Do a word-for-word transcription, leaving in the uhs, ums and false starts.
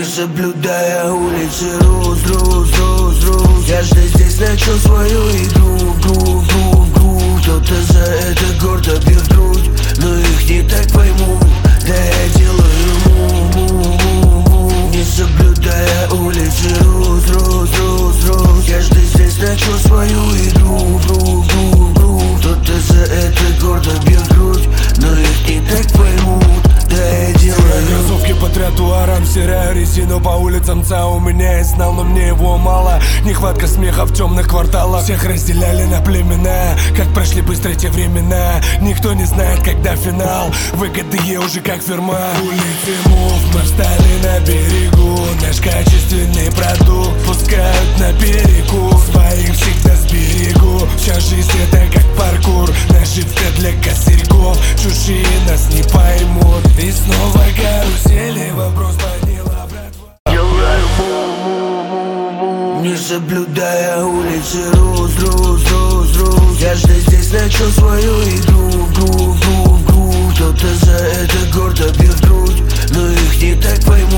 соблюдая улицы, рус, рус, рус, рус. Каждый здесь начал свою игру, в гру, в гру, в гру. Кто-то за это гордо бьет грудь, но их не так поймут. Да я делаю му-му-му-му, не соблюдая улицы, рус, рус, рус, рус. Каждый здесь начал свою игру, в гру, в гру, в гру. Кто-то за это гордо бьет грудь, но их не так поймут. Да я делаю кроссовки по тротуарам, стираю резину по улицам ЦА. У меня есть знал, но мне его мало. Нехватка смеха в темных кварталах. Всех разделяли на племена, как прошли быстро те времена. Никто не знает, когда финал. Выгодные уже как фирма. Улицы мув, мы встали на берегу. Наш качественный продукт пускают на перекур. Своих всегда сберегу. Вся жизнь это как паркур. Наживка для косарьков. Чужие нас не поймут. И снова карусели, вопрос подняла братва. Делаю му-му-му-му, не соблюдая улицы, рус, рус, рус, рус. Каждый здесь начал свою игру, в гру, в гру, в гру. Кто-то за это гордо бьет грудь, но их не так поймут.